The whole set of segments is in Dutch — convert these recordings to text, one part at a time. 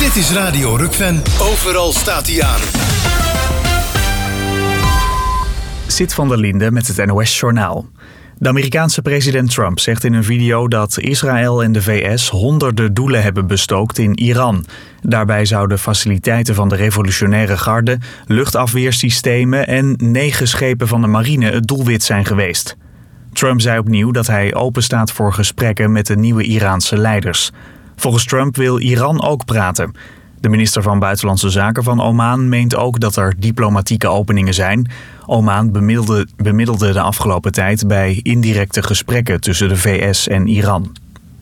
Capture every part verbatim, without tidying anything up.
Dit is Radio Rukven. Overal staat hij aan. Sid van der Linde met het N O S-journaal. De Amerikaanse president Trump zegt in een video dat Israël en de V S honderden doelen hebben bestookt in Iran. Daarbij zouden faciliteiten van de revolutionaire garde, luchtafweersystemen en negen schepen van de marine het doelwit zijn geweest. Trump zei opnieuw dat hij openstaat voor gesprekken met de nieuwe Iraanse leiders. Volgens Trump wil Iran ook praten. De minister van Buitenlandse Zaken van Oman meent ook dat er diplomatieke openingen zijn. Oman bemiddelde, bemiddelde de afgelopen tijd bij indirecte gesprekken tussen de V S en Iran.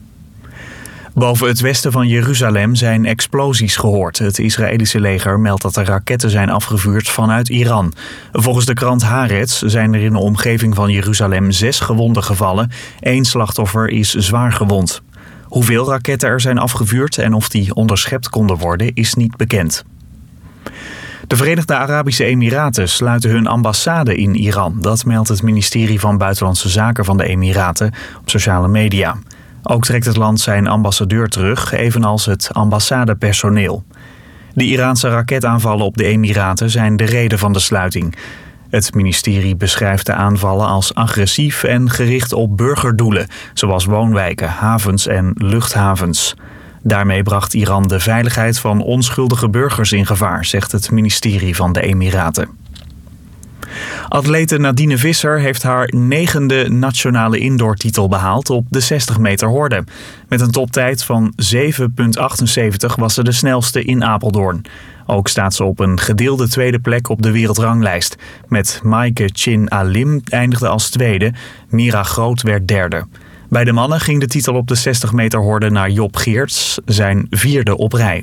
Boven het westen van Jeruzalem zijn explosies gehoord. Het Israëlische leger meldt dat er raketten zijn afgevuurd vanuit Iran. Volgens de krant Haaretz zijn er in de omgeving van Jeruzalem zes gewonden gevallen. Eén slachtoffer is zwaar gewond. Hoeveel raketten er zijn afgevuurd en of die onderschept konden worden is niet bekend. De Verenigde Arabische Emiraten sluiten hun ambassade in Iran. Dat meldt het ministerie van Buitenlandse Zaken van de Emiraten op sociale media. Ook trekt het land zijn ambassadeur terug, evenals het ambassadepersoneel. De Iraanse raketaanvallen op de Emiraten zijn de reden van de sluiting. Het ministerie beschrijft de aanvallen als agressief en gericht op burgerdoelen, zoals woonwijken, havens en luchthavens. Daarmee bracht Iran de veiligheid van onschuldige burgers in gevaar, zegt het ministerie van de Emiraten. Atlete Nadine Visser heeft haar negende nationale indoortitel behaald op de zestig meter horde. Met een toptijd van zeven komma achtenzeventig was ze de snelste in Apeldoorn. Ook staat ze op een gedeelde tweede plek op de wereldranglijst. Met Maaike Chin Alim eindigde als tweede, Mira Groot werd derde. Bij de mannen ging de titel op de zestig meter horde naar Job Geerts, zijn vierde op rij.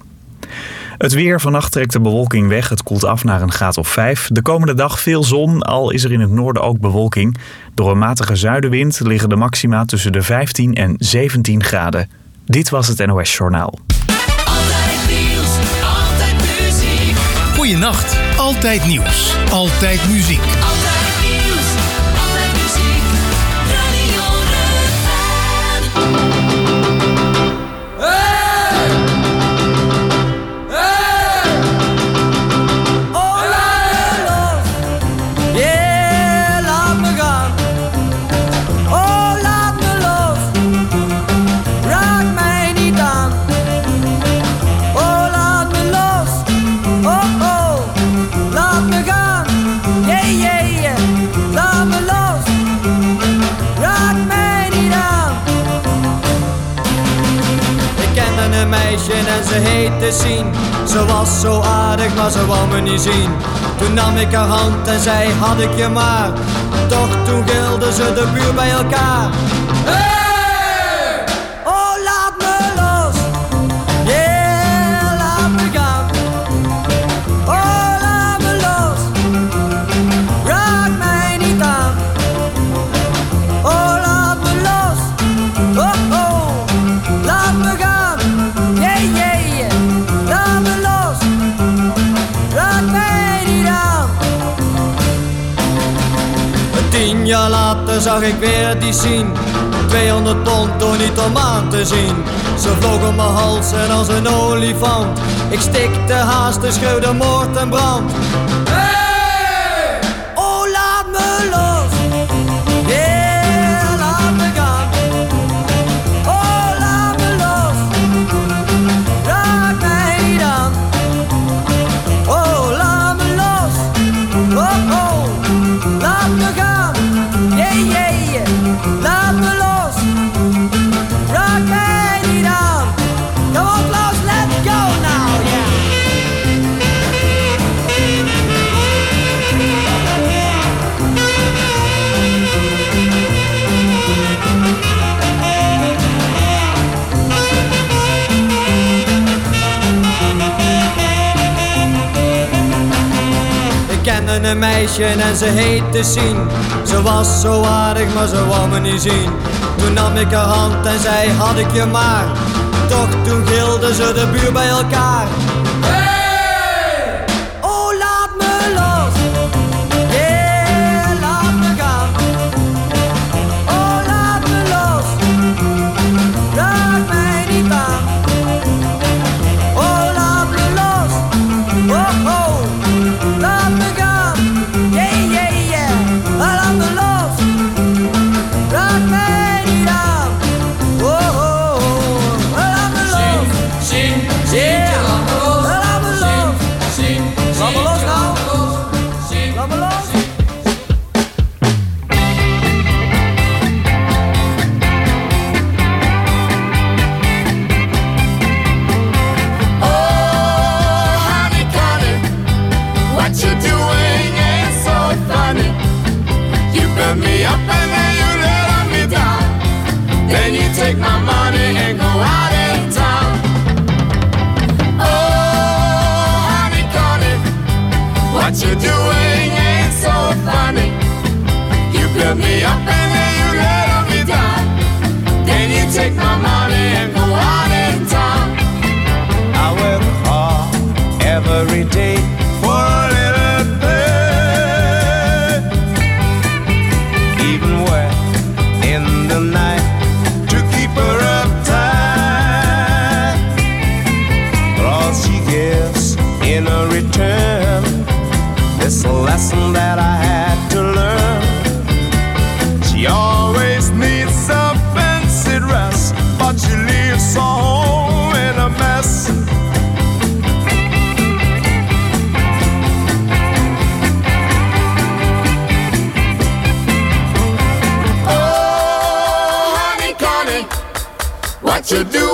Het weer, vannacht trekt de bewolking weg. Het koelt af naar een graad of vijf. De komende dag veel zon, al is er in het noorden ook bewolking. Door een matige zuidenwind liggen de maxima tussen de vijftien en zeventien graden. Dit was het N O S-journaal. Altijd nieuws, altijd muziek. Goeienacht. Altijd nieuws. Altijd muziek. Altijd nieuws, altijd muziek. Radio Rukven. En ze heette Sien. Ze was zo aardig, maar ze wou me niet zien. Toen nam ik haar hand en zei, had ik je maar. Toch toen gilden ze de buurt bij elkaar. Hey! Oh, laat me los. Yeah, laat me gaan. Oh, laat me los. Raak mij niet aan. Oh, laat me los. Oh, oh, laat me gaan. Yeah, yeah, yeah, laat me los, raak mij niet aan. Tien jaar later zag ik weer die Sien. tweehonderd pond door niet om aan te zien. Ze vloog op mijn hals en als een olifant. Ik stikte haast, de schreeuwde moord en brand. Hey! Oh, laat me los. Yeah, laat me gaan. Oh, laat me los. Raak mij niet aan. Oh, laat me los. Oh, oh, laat me gaan. Yeah, yeah, yeah. Laat me los. Raak mij niet aan. Come on, Klaus, let's go now, yeah. Ik kende een meisje en ze heette Sien. Ze was zo aardig, maar ze wou me niet zien. Toen nam ik haar hand en zei, had ik je maar. Toch toen gilden ze de buurt bij elkaar. Hey! Oh, laat me los. Yeah, laat me gaan. Oh, laat me los. Raak mij niet aan. Oh,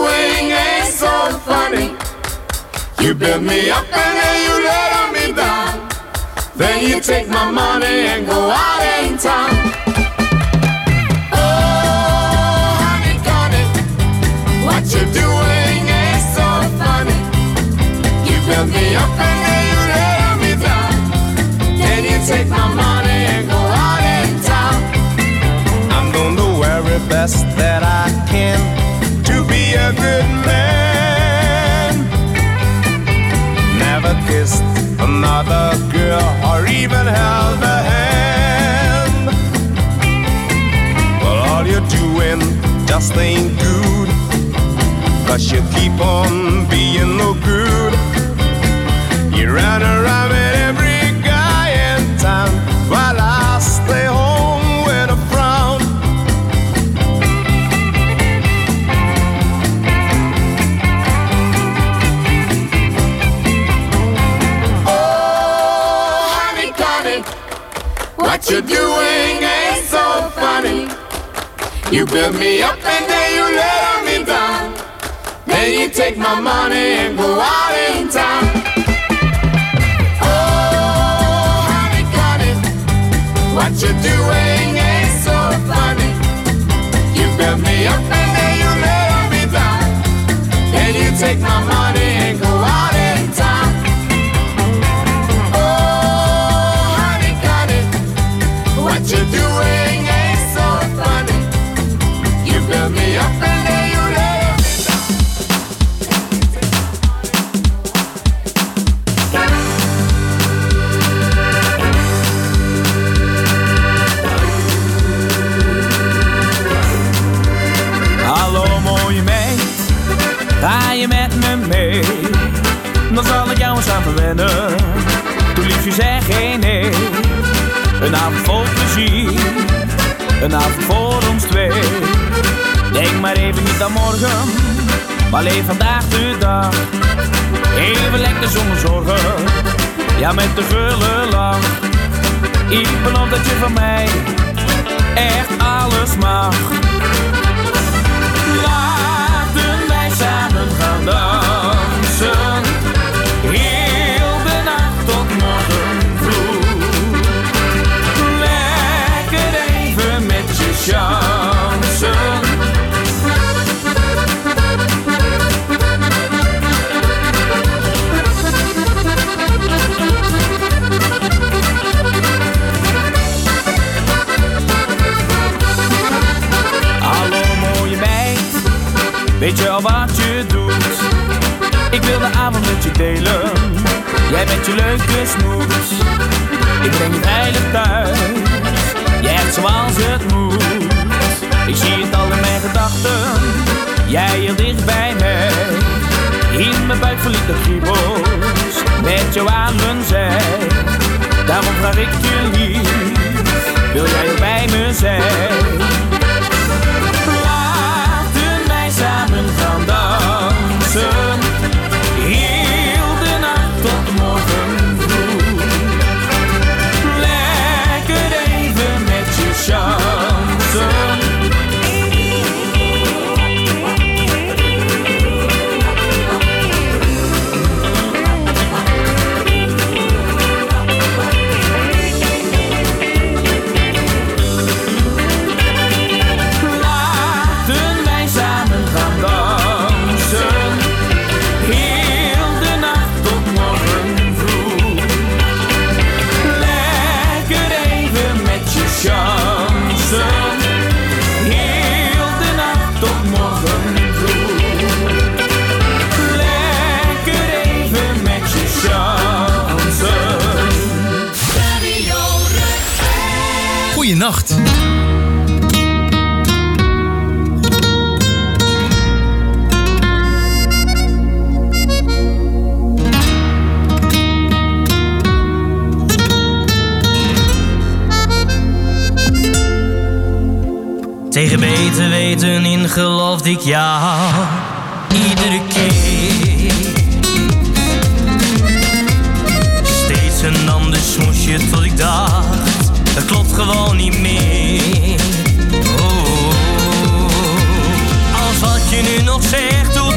doing ain't so funny. You build me up and then you let me down. Then you take my money and go out in town. Oh, honey, honey, what you doing ain't so funny. You build me up and then you let me down. Then you take my money and go out in town. I'm doing the very best that I can to be a good man. Never kissed another girl or even held a hand. Well, all you're doing just ain't good, 'cause you keep on being no good. You run around with every guy in town while I stay home with a frown. Oh, honey, honey, what you doing ain't so funny. You build me up and then you let me down. Then you take my money and go out in town. Oh, honey, honey, what you doing ain't so funny. You build me up and then you let me down. Then you take my money and go out in town. Oh, honey, honey, what you doing ain't so funny. You build me up and then you let me down. Hallo mooie meid, ga je met me mee? Dan zal ik jou eens aan verwennen. Toen liefje zeg geen nee. Een avond vol plezier, een avond voor ons twee. Denk maar even niet aan morgen, maar leef vandaag de dag. Even lekker zonder zorgen, ja met de gulle lach. Ik beloof dat je van mij echt alles mag. Laten wij samen gaan dansen, heel de nacht tot morgen vroeg. Lekker even met je chansen. Hallo mooie meid, weet je al wat je doet? Ik wil de avond met je delen, jij bent je leuke snoes. Ik breng je veilig thuis, jij echt zoals het moet. Ik zie het al in mijn gedachten, jij heel dicht bij mij. In mijn buik verliefde kriebels, met jou aan mijn zij. Daarom vraag ik je lief, wil jij hier bij me zijn? Samen gaan dansen, heel de nacht tot morgen vroeg. Lekker even met je chansen. Goeienacht. Tegen beter weten in geloofde ik jou iedere keer. Steeds een ander smoesje tot ik dacht, dat klopt gewoon niet meer. Oh, alles wat je nu nog zegt,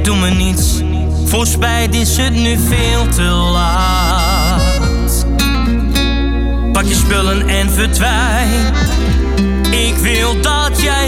doe me niets. Voor spijt is het nu veel te laat. Pak je spullen en verdwijn. Ik wil dat jij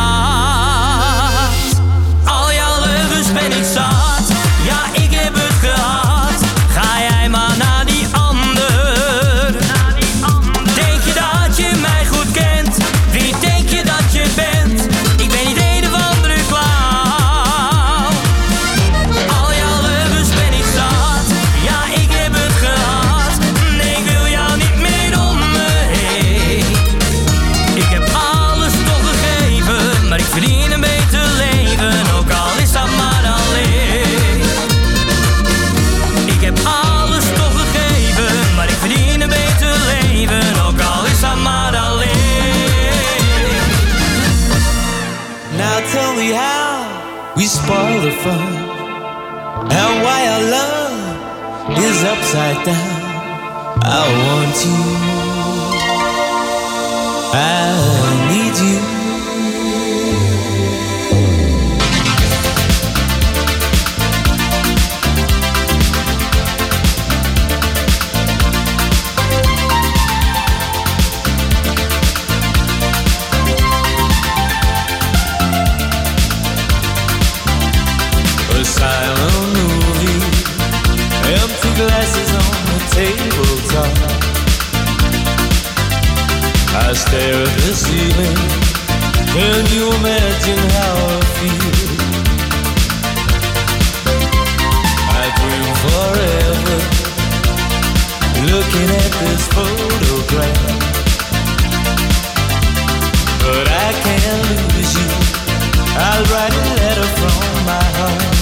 gaat. Al jouw leugens ben ik zat. Ja, ik heb het gehad. Ga jij maar naar die ander. Denk je dat je mij goed kent? Wie denk je dat je bent? Ik ben niet een of andere clown. Al jouw leugens ben ik zat. Ja, ik heb het gehad. Nee, ik wil jou niet meer om me heen. Ik heb alles toch gegeven, maar ik verdien een beter leven, ook al is dat maar alleen. Ik heb alles toch gegeven, maar ik verdien een beter leven, ook al is dat maar alleen. Now tell me how we spoil the fun, and why our love is upside down. I want you, I need you. A silent movie, empty glasses on the tabletop. I stare at the ceiling. Can you imagine how I feel? I dream forever, looking at this photograph. But I can't lose you. I'll write a letter from my heart.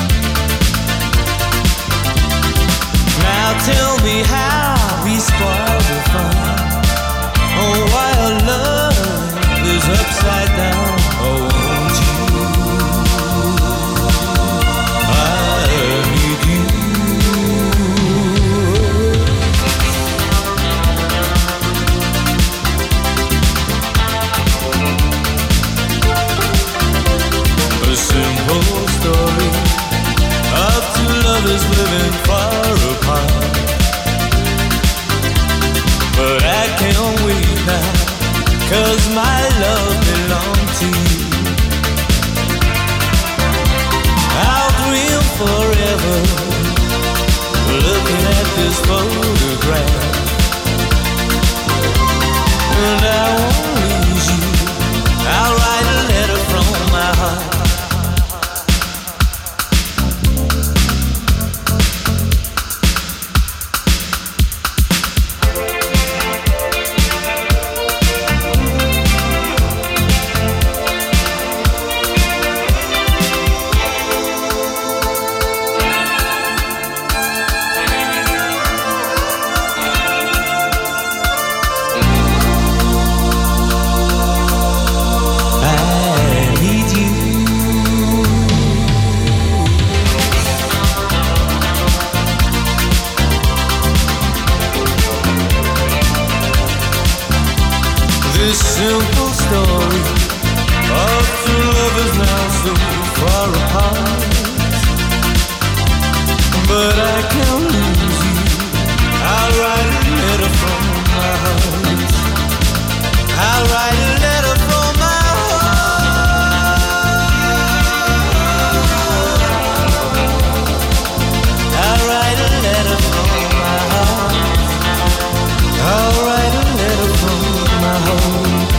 Now tell me how we spoil the fun. Oh, why our love is upside down. Oh, won't you? I need you. A simple story of two lovers living far apart. But I can't wait now, 'cause my love belongs to you. I'll dream forever, looking at this photograph. And I won't lose you. I'll write a letter from my heart. This simple story of two lovers now so far apart. But I can't lose you. I'll write a letter from my heart. I'll write a letter from my heart. I'll write a letter from my heart. I'll write a letter from my heart.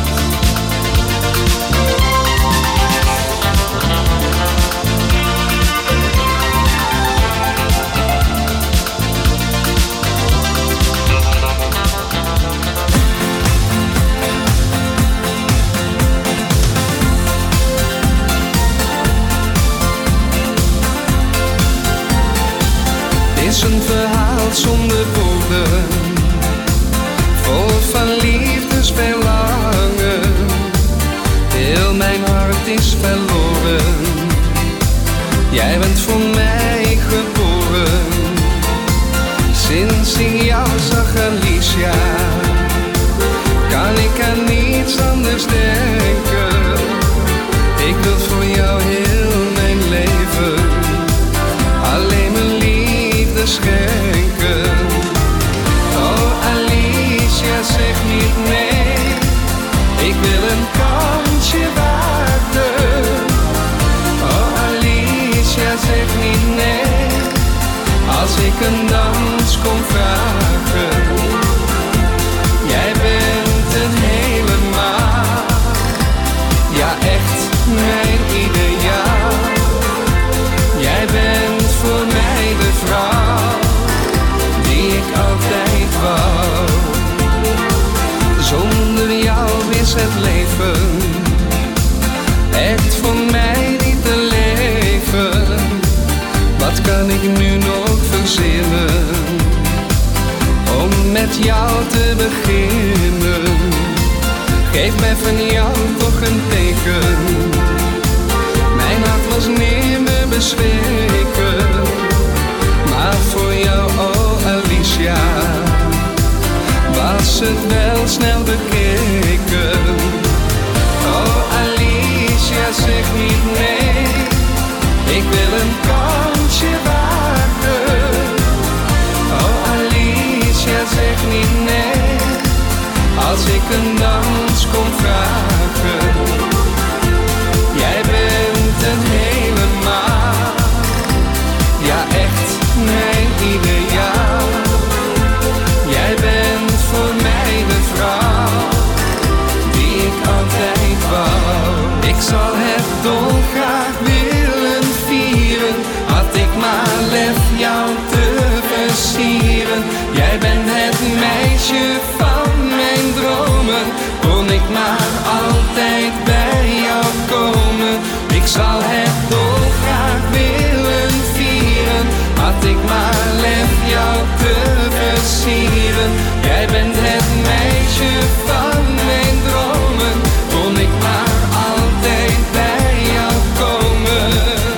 Is een verhaal zonder woorden, vol van liefdesverlangen. Heel mijn hart is verloren. Jij bent voor mij geboren. Sinds ik jou zag, Alicia, kan ik aan niets anders denken. Ik wil voor jou heel mijn leven. met jou te beginnen. Geef mij van jou toch een teken. Mijn hart was nimmer bezweken, maar voor jou, oh Alicia, was het wel snel bekeken. Oh Alicia, zeg niet nee, ik wil een kansje wagen. Oh Alicia, zeg niet nee, als ik een dans kom vragen. Jij bent het helemaal, ja echt mijn ideaal. Jij bent voor mij de vrouw die ik altijd wou. Ik zal het dolgraag willen vieren, had ik maar lef jou te versieren. Jij bent het meisje van mijn dromen, kon ik maar altijd bij jou komen. Ik zal het dolgraag willen vieren, had ik maar lef jou te versieren. Jij bent het meisje van mijn dromen, kon ik maar altijd bij jou komen.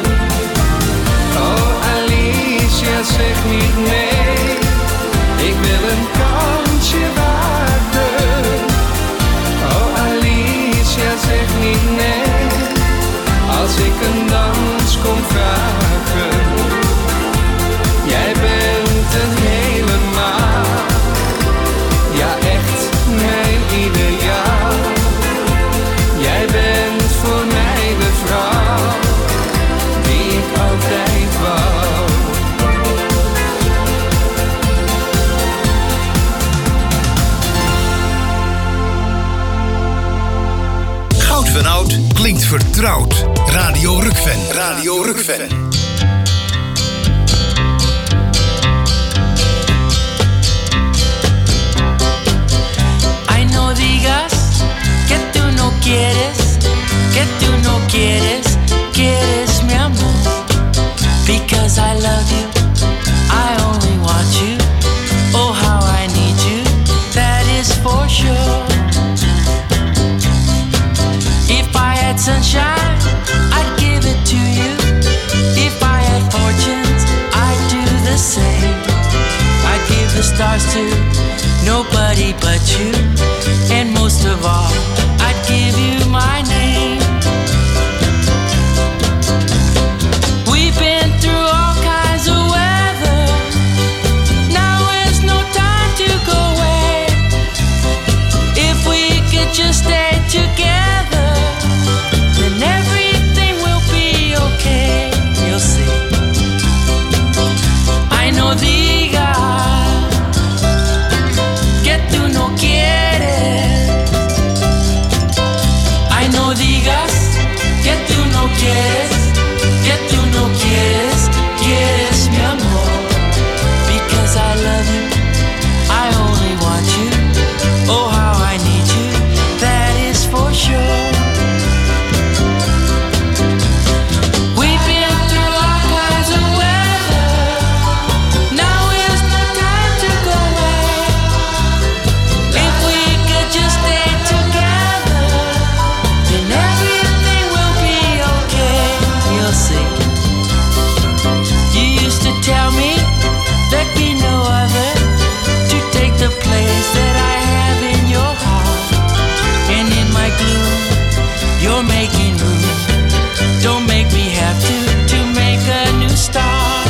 Oh Alicia, zeg niet nee, ik wil een kansje wagen. Oh Alicia, zeg niet nee, als ik een dans kom vragen. Jij bent het helemaal, ja echt mijn ideaal. Jij bent voor mij de vrouw die ik altijd wou. Goud van Oud klinkt vertrouwd. Radio Rukven. Radio Rukven. No digas que tú no quieres, que tú no quieres, quieres mi amor. Because I love you, I only want you. Oh, how I need you, that is for sure. If I had sunshine, I'd give it to you. If I had fortunes, I'd do the same. I'd give the stars to nobody but you. And most of all, I'd give you my name. We've been through all kinds of weather. Now is no time to go away. If we could just stay together, then everything will be okay. You'll see. I know digas que tú no quieres. Ay, no digas que tú no quieres, que tú no quieres, quieres mi amor. Because I love you, I only want you. Oh, how I need you, that is for sure. We've been through all kinds of weather. Now is the time to go away. If we could just stay together, then everything will be okay. You'll see. You used to tell me there'd be no other to take the place that I have in your heart. And in my gloom, you're making room. Don't make me have to, to make a new start.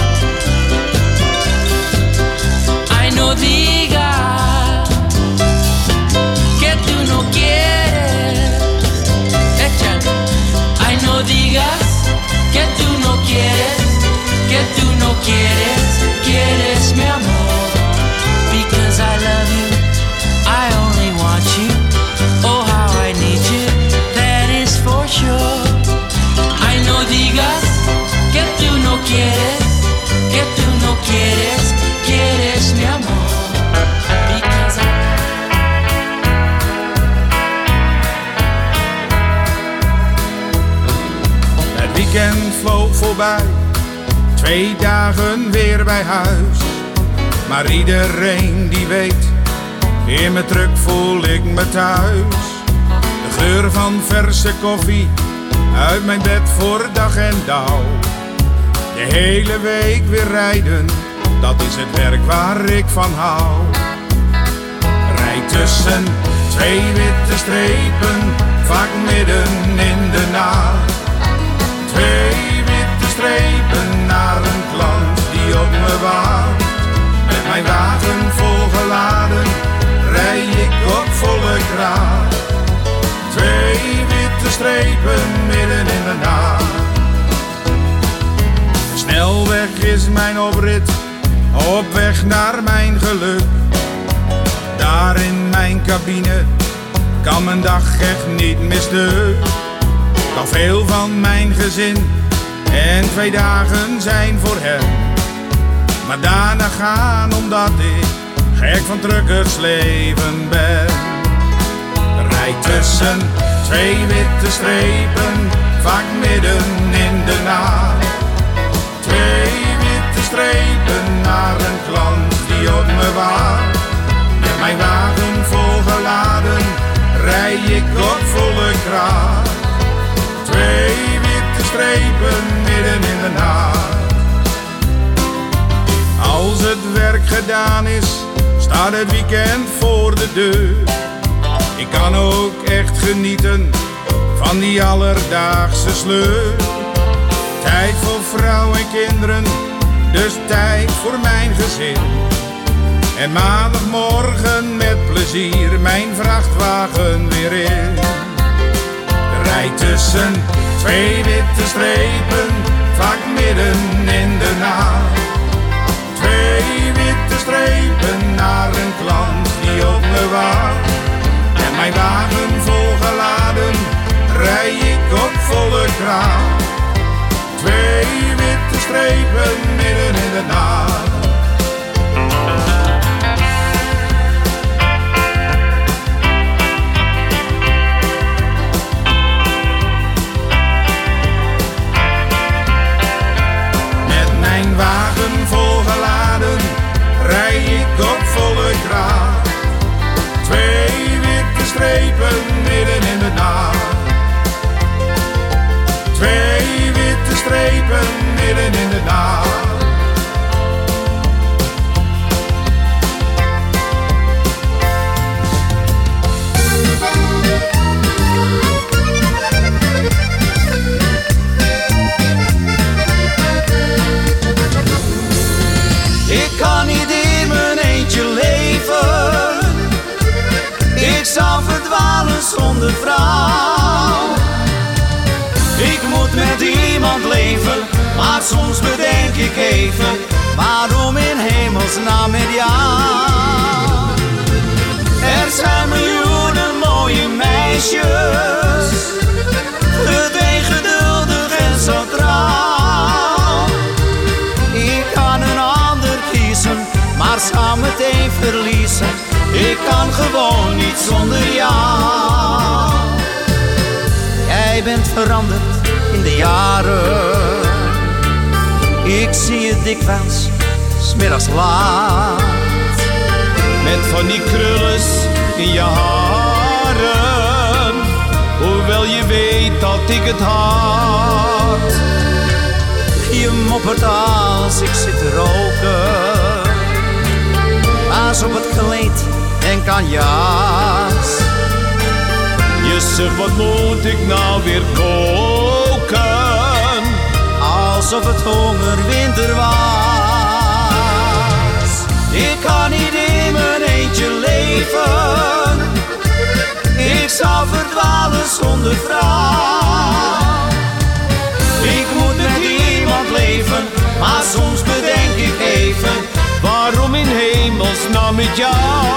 I know digas que tú no quieres. Échale. I know digas que tú no quieres, que tú no quieres, quieres mi amor. Because I love you, I only want you. Oh, how I need you, that is for sure. I know digas que tú no quieres, que tú no quieres, quieres mi amor. Because I Het weekend vloog voorbij, twee dagen weer bij huis. Maar iedereen die weet In mijn truck voel ik me thuis. De geur van verse koffie uit mijn bed voor dag en dauw. De hele week weer rijden, dat is het werk waar ik van hou. Rijd tussen twee witte strepen, vaak midden in de nacht. Twee witte strepen naar een klant die op me wacht. Met mijn wagen volgeladen, rij ik op volle kracht. Twee witte strepen midden in de nacht. Snelweg is mijn oprit, op weg naar mijn geluk. Daar in mijn cabine kan mijn dag echt niet misstuk. Kan veel van mijn gezin en twee dagen zijn voor hen. Maar daarna gaan omdat ik gek van truckersleven ben. Rijd tussen twee witte strepen, vaak midden in de nacht. Twee witte strepen naar een klant die op me wacht. Met mijn wagen volgeladen, rij ik op volle kracht. Twee witte strepen midden in de nacht. Als het werk gedaan is, staat het weekend voor de deur. Ik kan ook echt genieten van die alledaagse sleur. Tijd voor vrouw en kinderen, dus tijd voor mijn gezin. En maandagmorgen met plezier mijn vrachtwagen weer in. Rijd tussen twee witte strepen, vaak midden in de nacht. Twee witte strepen naar een klant die op me wacht. Met mijn wagen volgeladen, rij ik op volle kracht. Twee witte strepen midden in de nacht. Met mijn wagen volgeladen, rij ik op volle kracht. Twee witte strepen midden in de nacht. Twee witte strepen midden in de nacht. Ik kan niet in mijn eentje leven. Ik zou verdwalen zonder vrouw. Ik moet met iemand leven, maar soms bedenk ik even, waarom in hemelsnaam met jou? Er zijn miljoenen mooie meisjes, gedwee, geduldig en zo trouw. Ik kan een ander kiezen, maar zou meteen verliezen. Ik kan gewoon niet zonder jou. Jij bent veranderd in de jaren. Ik zie je dikwijls, 's middags laat. Met van die krullens in je haren. Hoewel je weet dat ik het haat. Je moppert als ik zit te roken. Aas op het kleed, denk aan jas. Je zegt, wat moet ik nou weer koken? Alsof het hongerwinter was. Ik kan niet in mijn eentje leven. Ik zou verdwalen zonder vrouw. Ik moet met iemand leven, maar soms bedenk ik even, waarom in hemelsnaam met jou?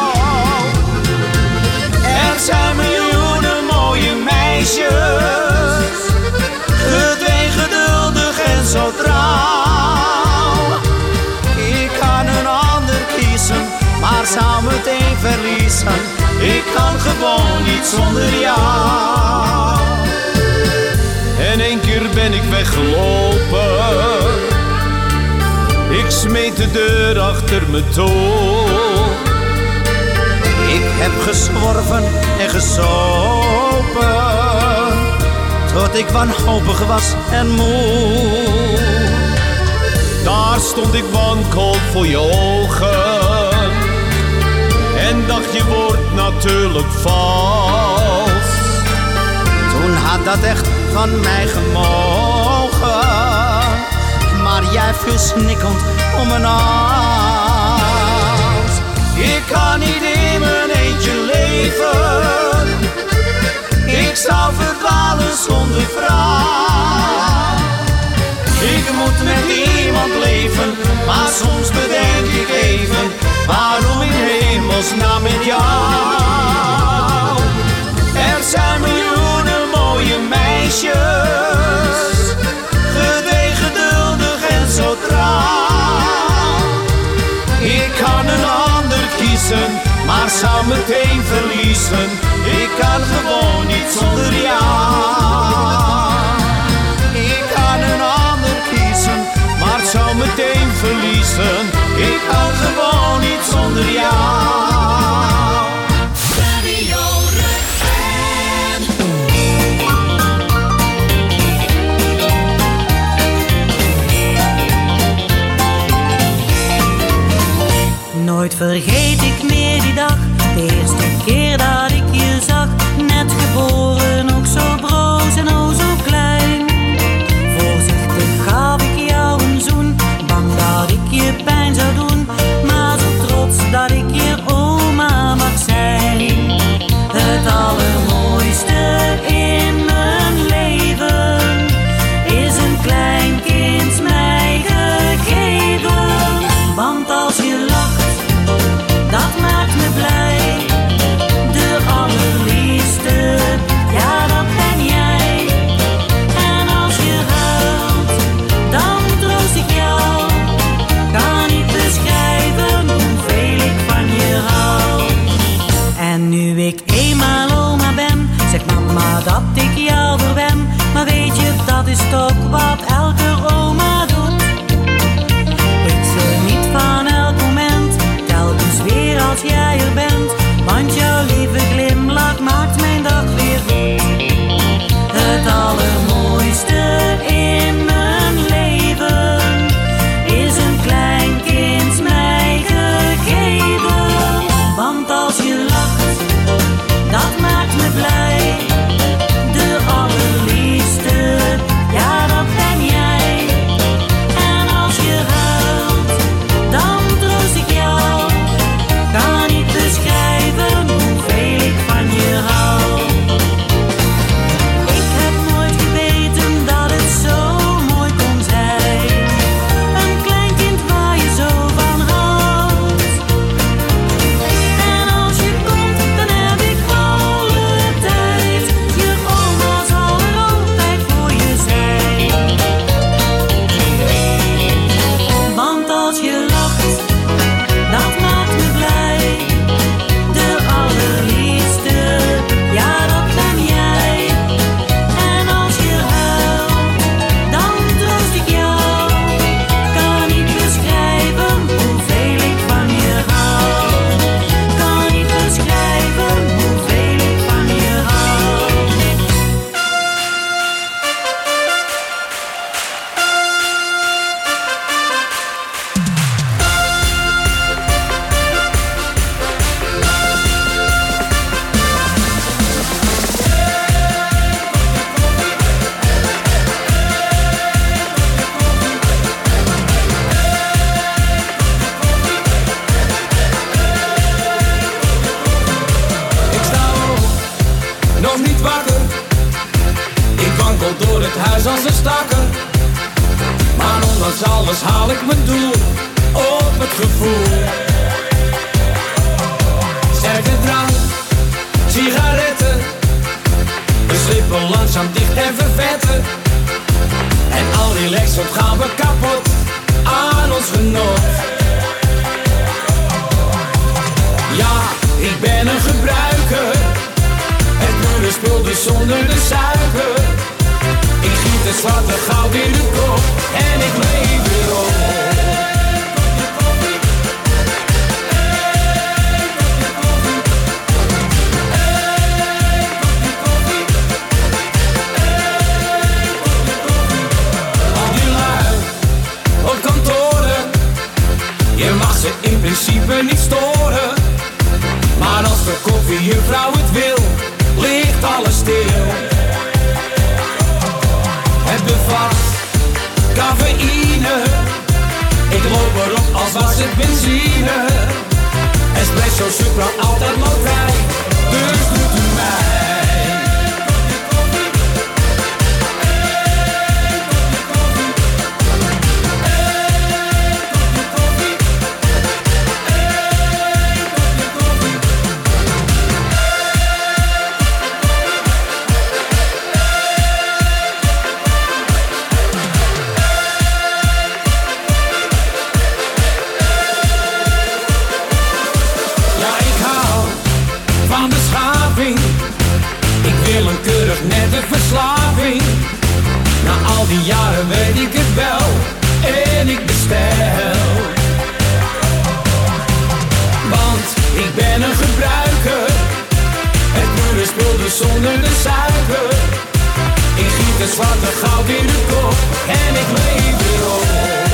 Er zijn miljoenen mooie meisjes, gedwee, geduldig en zo trouw. Ik kan een ander kiezen, maar zou meteen verliezen. Ik kan gewoon niet zonder jou. En één keer ben ik weggelopen. Ik smeet de deur achter me toe. Ik gedorven en gesopen, tot ik wanhopig was en moe. Daar stond ik wankel voor je ogen en dacht je wordt natuurlijk vals. Toen had dat echt van mij gemogen, maar jij viel snikkend om mijn hals. Ik kan niet in mijn eentje leven, ik zou verdwalen zonder vrouw. Ik moet met iemand leven, maar soms bedenk ik even, waarom in hemelsnaam met jou? Er zijn miljoenen mooie meisjes, gedegen, geduldig en zo trouw. Ik kan een ander kiezen, maar zou meteen verliezen. Ik kan gewoon niet zonder jou. Ik kan een ander kiezen, maar zou meteen verliezen. Ik kan gewoon niet zonder jou. Radio Rukven. Nooit vergeet ik meer die dag, de eerste keer dat ik je zag. Net geboren, ook zo broos en oh zo klein. Voorzichtig gaf ik jou een zoen, bang dat ik je pijn zou doen, maar zo trots dat ik je oma mag zijn. Het allermooiste in mijn leven is een klein kind mij gegeven. Want als je lacht, dat maakt me blij. De allerliefste, ja dat ben jij. En als je huilt, dan troost ik jou. Kan niet beschrijven hoeveel ik van je hou. En nu ik eenmaal oma ben, zegt mama dat ik jou verwen. Maar weet je, dat is toch wat elke oma doet. Ik zeur niet van elk moment, telkens weer als jij er bent. Want jouw lieve glimlach maakt mijn dag weer goed. Het allermooiste in mijn leven is een klein kind mij gegeven. Want als je lacht, dat maakt me blij. De allerliefste, ja dat ben jij. En als je huilt, dan troost ik jou. Kan niet beschrijven hoeveel ik van je hou. Ik heb nooit geweten dat het zo mooi kon zijn. Een klein kind waar je zo van houdt. En als je komt, dan heb ik alle tijd. Je oma zal er altijd voor je zijn. Want als je lacht, dat maakt me blij. De allerliefste, ja dat ben jij. En als je huilt, dan troost ik jou. Kan niet beschrijven hoeveel ik van je hou. Kan niet beschrijven hoeveel ik van je hou. Ik sta op, nog niet wakker. Ik wankel door het huis als een stakker. Maar ondanks alles haal ik mijn doel op het gevoel. Sterke drank, sigaretten. We slippen langzaam dicht en vervetten. En al relaxed gaan we kapot aan ons genot. Ja, ik ben een gebruiker. Het dure spul dus zonder de suiker. Ik giet het zwarte goud in de kop en ik leef weer op. koffiejuffrouw het wil, ligt alles stil. Het bevat cafeïne, ik loop erop als was het benzine. Espresso, Supra, altijd loterij, dus doet u mij. Nette verslaving. Na al die jaren weet ik het wel en ik bestel. Want ik ben een gebruiker, het pure spul dus zonder de suiker. Ik giet het zwarte goud in de kop en ik leef erop.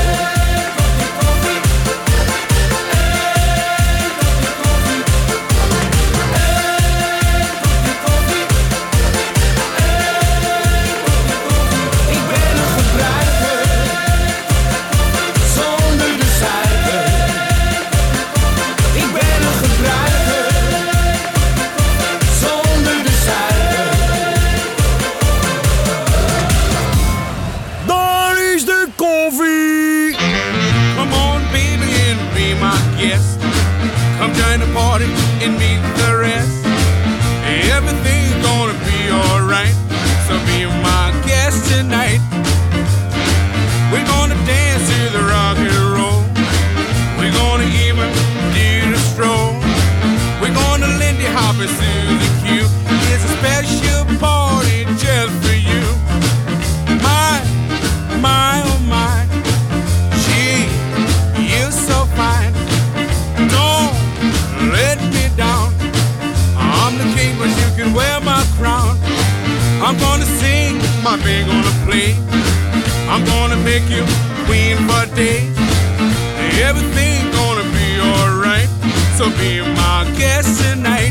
And meet the rest. Everything's gonna be alright. So be my guest tonight. We're gonna dance to the rock and roll. We're gonna even do the stroll. We're gonna Lindy Hop and Susie Q. It's a special party just for you. My, my, oh my. Gee, you're so fine. Don't let me down. I'm the king, but you can wear my crown. I'm gonna sing, my band gonna play. I'm gonna make you queen for days. Everything's gonna be alright. So be my guest tonight.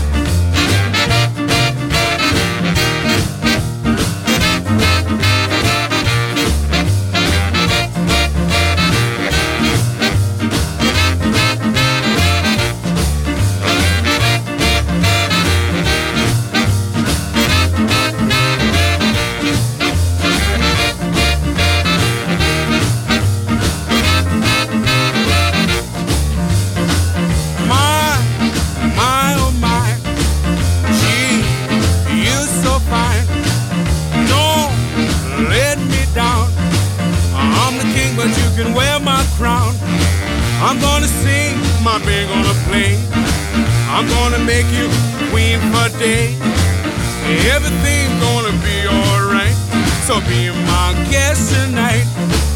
I'm gonna sing, my band gonna play. I'm gonna make you queen for day. Everything's gonna be alright. So be my guest tonight.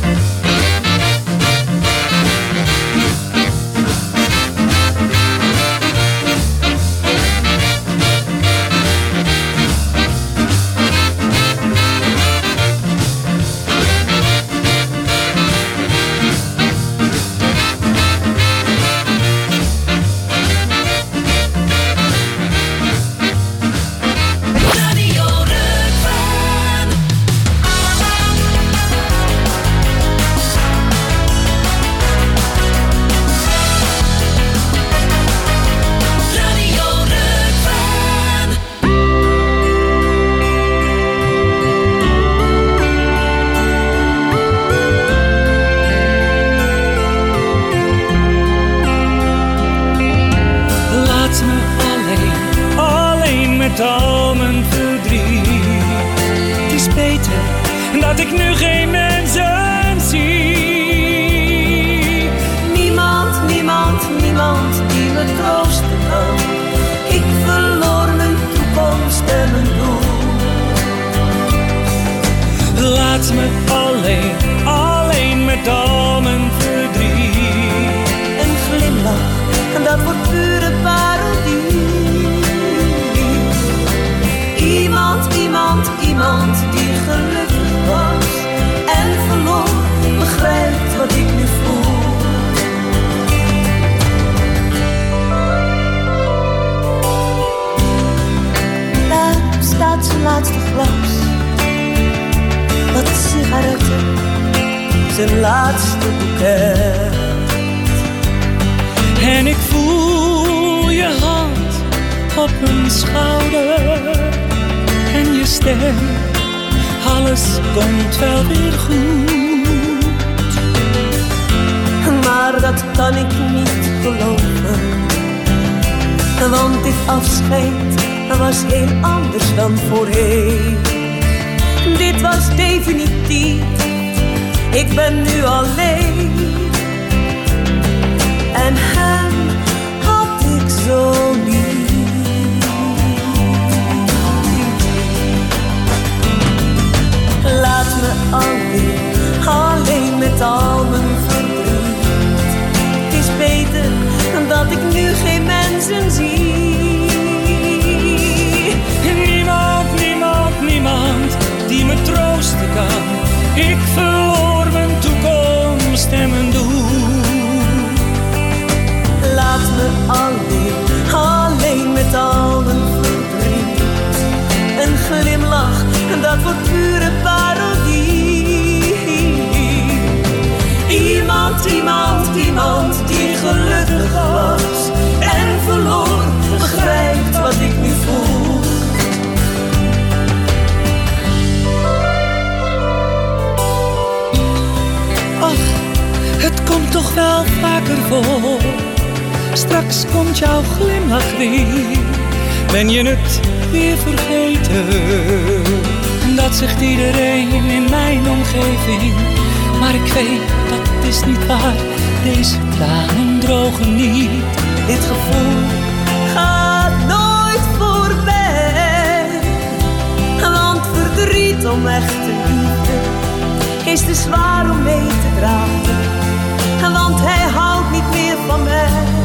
Al mijn verdriet. Het is beter dat ik nu geen mensen zie. Niemand, niemand, niemand die me troosten kan. Ik verloor mijn toekomst en mijn doel. Laat me alleen, alleen met al mijn verdriet. Een glimlach, en dat wordt pure parodie. Iemand, iemand, iemand die gelukkig was en verloor laatste boeket. En ik voel je hand op mijn schouder en je stem, alles komt wel weer goed. Maar dat kan ik niet geloven, want dit afscheid was heel anders dan voorheen. Dit was definitief, ik ben nu alleen. En hem had ik zo lief. Laat me alleen, alleen met al mijn verdriet. Het is beter dat ik nu geen mensen zie. Niemand, niemand, niemand die me troosten kan. Ik verloor mijn toekomst en mijn doel. Laat me alleen, alleen met al mijn verdriet. Een glimlach, dat wordt pure parodie. Iemand, iemand, iemand die gelukkig was en verloor, begrijpt wat ik nu voel. Ach, het komt toch wel vaker voor. Straks komt jouw glimlach weer. Ben je het weer vergeten? Dat zegt iedereen in mijn omgeving. Maar ik weet, dat is niet waar. Deze tranen drogen niet. Dit gevoel gaat nooit voorbij. Want verdriet om echte liefde is te zwaar om mee te dragen. Want hij houdt niet meer van mij.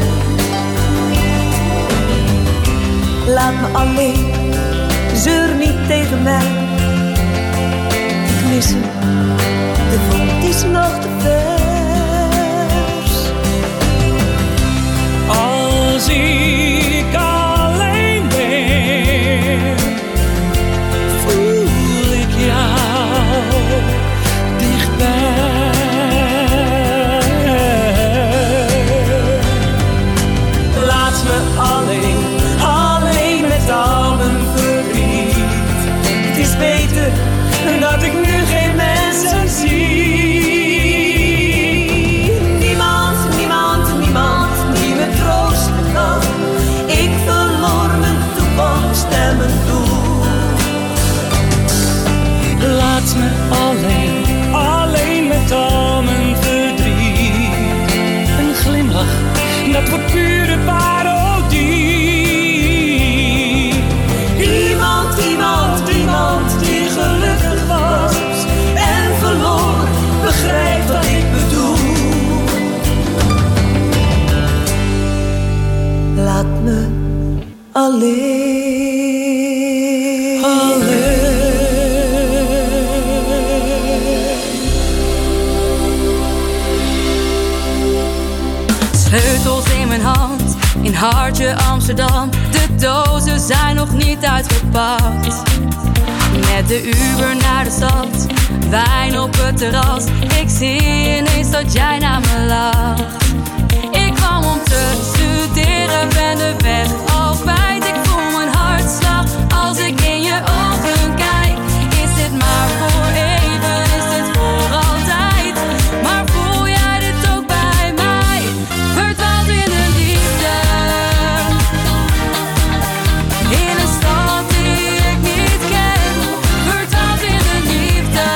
Laat me alleen, zeur niet tegen mij. Ik mis hem, de wond is nog te vers. Als ik alleen ben, voel ik jou dichtbij. Laat me alleen, alleen met al mijn verdriet. Het is beter dat ik nu geen mensen zie. Niemand, niemand, niemand die me troosten kan. Ik verloor mijn toekomst en mijn doel. Laat me alleen, alleen met al mijn verdriet. Een glimlach, dat wordt pure parodie. Iemand, iemand, iemand die gelukkig was en verloor, begrijpt wat ik bedoel. Laat me alleen. Alleen. Sleutels in mijn hand, in hartje Amsterdam. De dozen zijn nog niet uitgepakt. Met de Uber naar de stad, wijn op het terras. Ik zie ineens dat jij naar me lacht. Ik kwam om te studeren, ben de weg al kwijt. Ik voel mijn hartslag als ik in je ogen kijk. Is dit maar voor even, is dit voor altijd? Maar voel jij dit ook bij mij? Verdwaald in de liefde, in een stad die ik niet ken. Verdwaald in de liefde,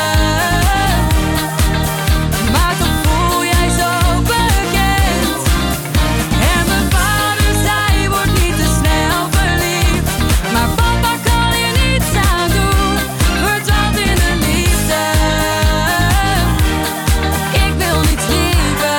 maar toch voel jij zo bekend. En mijn vader zei, word niet te snel verliefd. Maar papa kan je niets aan doen. Verdwaald in de liefde, ik wil niets liever.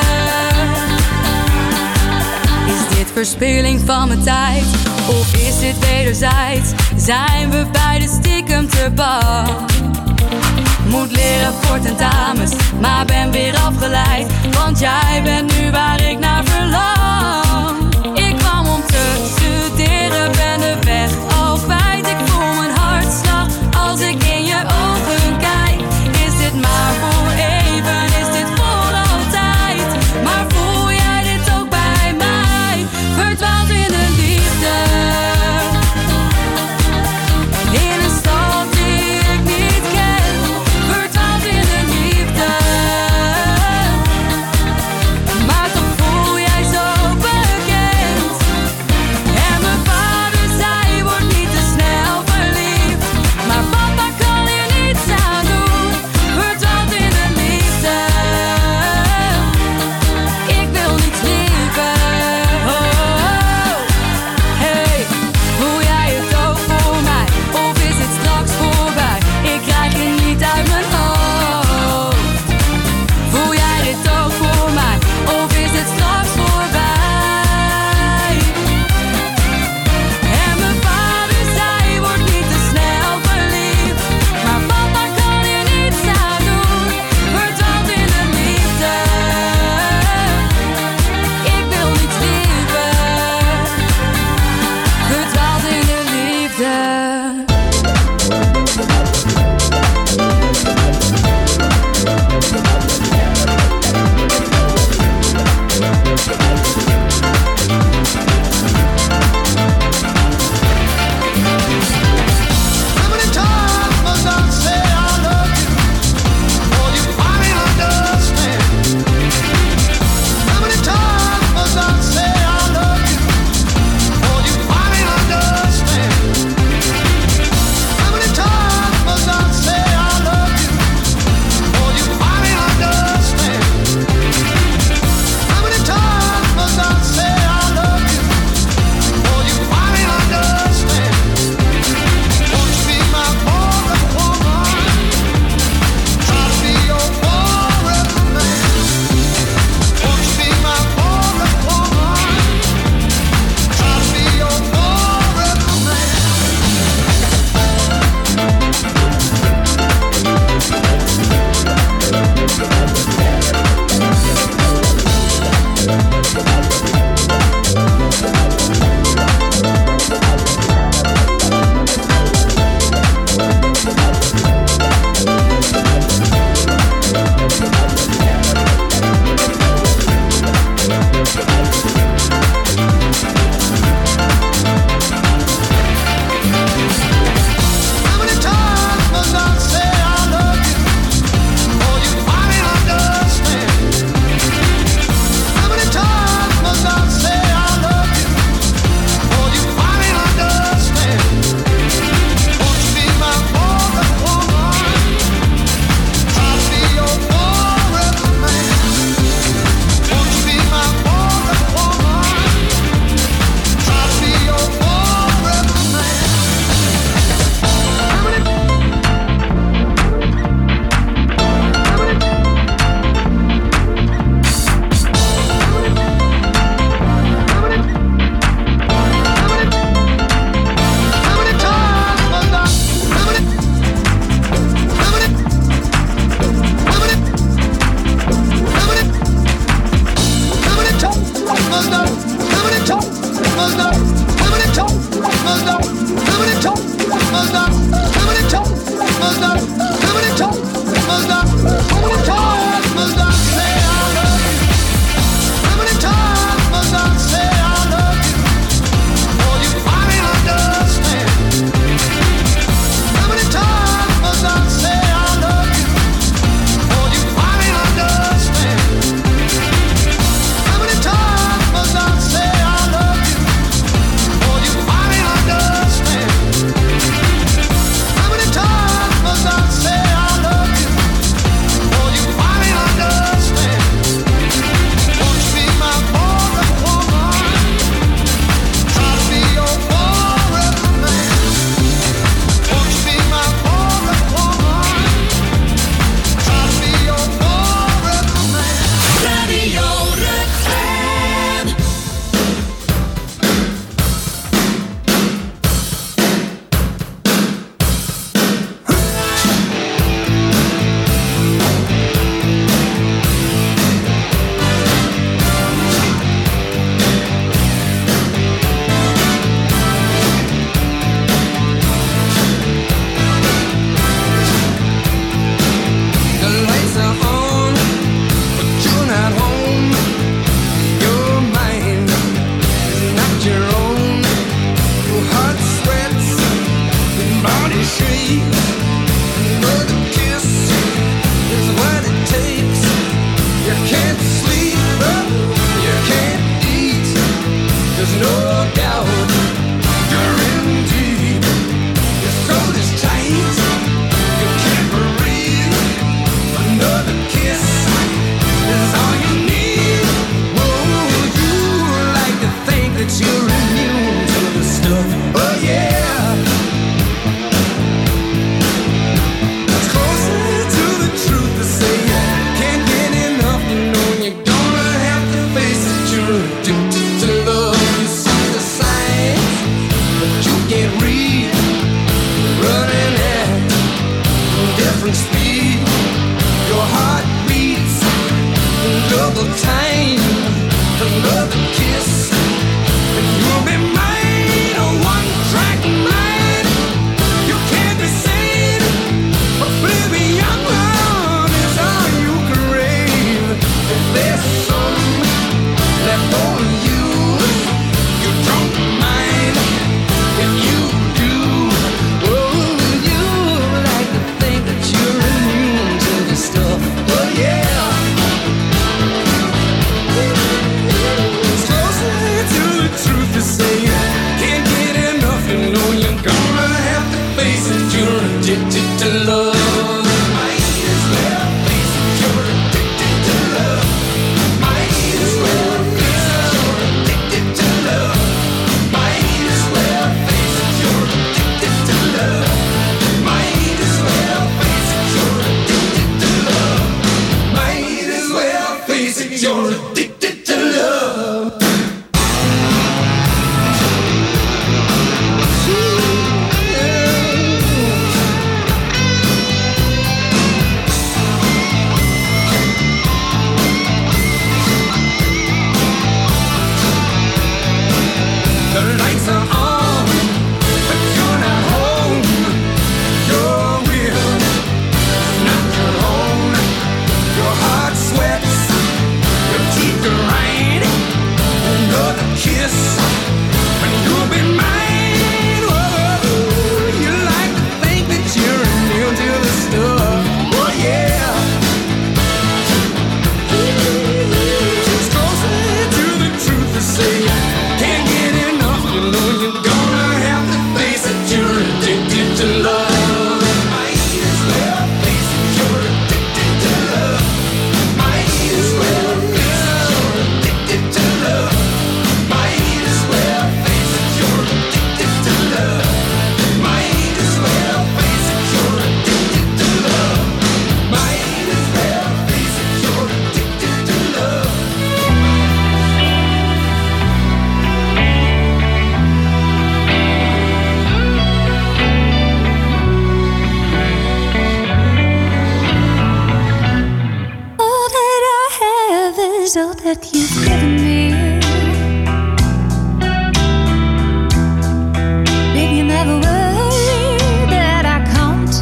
Is dit verspilling van mijn tijd? Of is dit wederzijds? Zijn we beide stiekem te bang? Moet leren voor tentamens, maar ben weer afgeleid. Want jij bent nu waar ik naar verlang. Ik kwam om te studeren, ben de weg al kwijt. Ik voel mijn hartslag als ik in je ogen kijk. Is dit maar voor even, is dit voor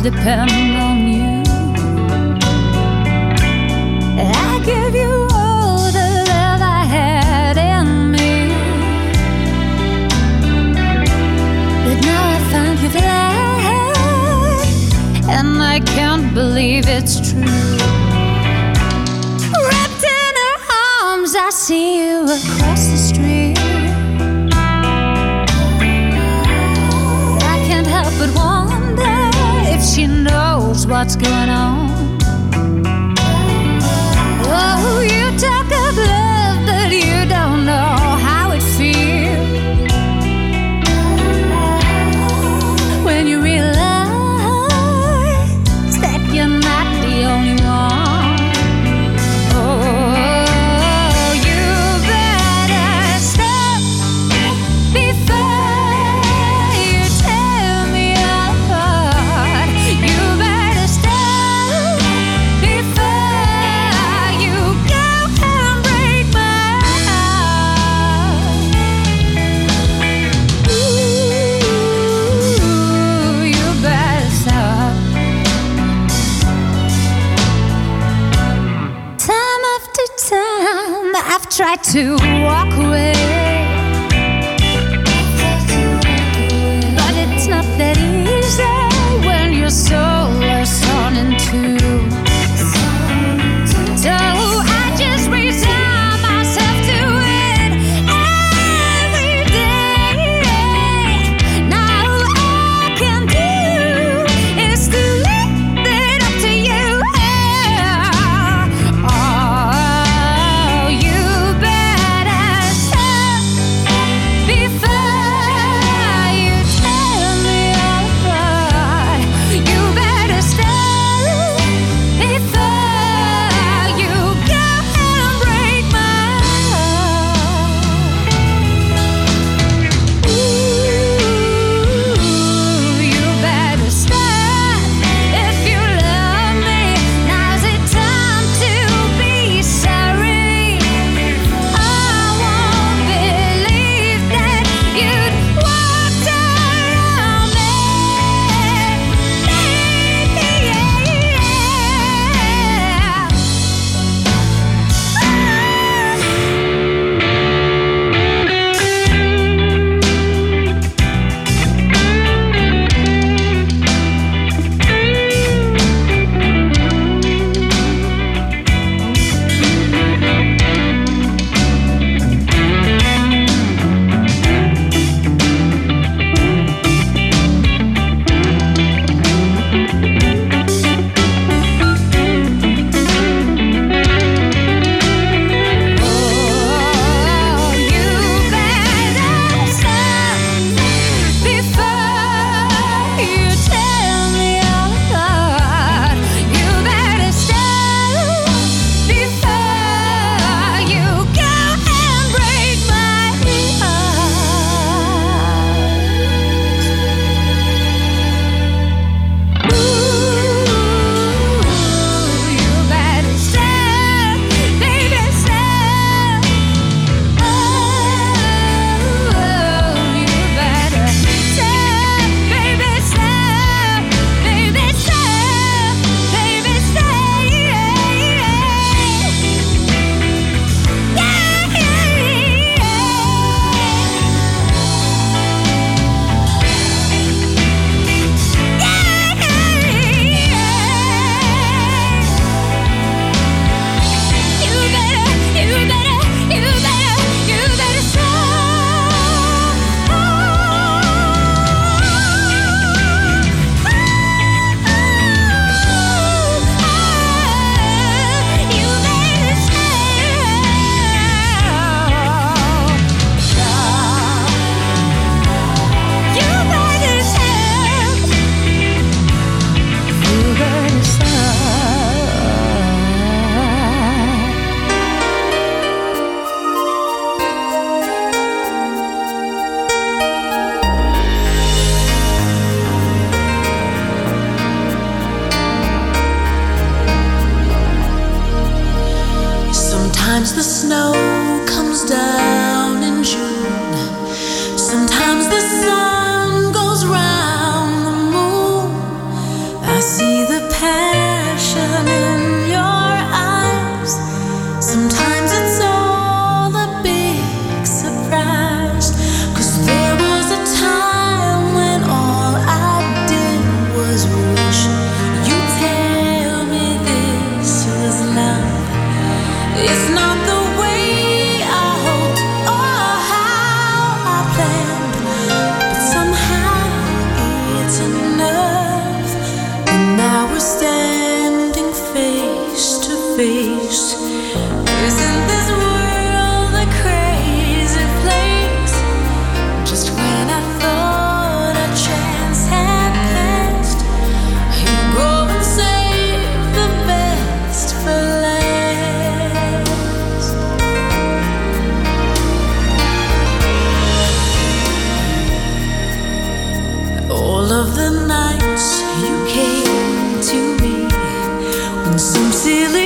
depend on you. I give you all the love I had in me, but now I find you've lied, and I can't believe it's true. Wrapped in her arms, I see you across the street. I can't help but wonder if she knows what's going on. Oh, you talk of love, but you don't know how it feels when you realize that you're not the only one. Oh, you better stop before you tear me apart. You better stop before you go and break my heart. Ooh, you better stop. Time after time, I've tried to walk away, but it's not that easy when your soul is torn in two. So I just resign myself to it every day. Now all I can do is to leave it up to you. Oh, you better stop before you tear me apart. You better stop before you go and break my heart. Ooh, you better stop if you love me. Now's the time to be sorry. I won't believe that you'd walk around me, Sometimes the snow comes down in June. Sometimes the sun goes round the moon. I all of the nights you came to me when some silly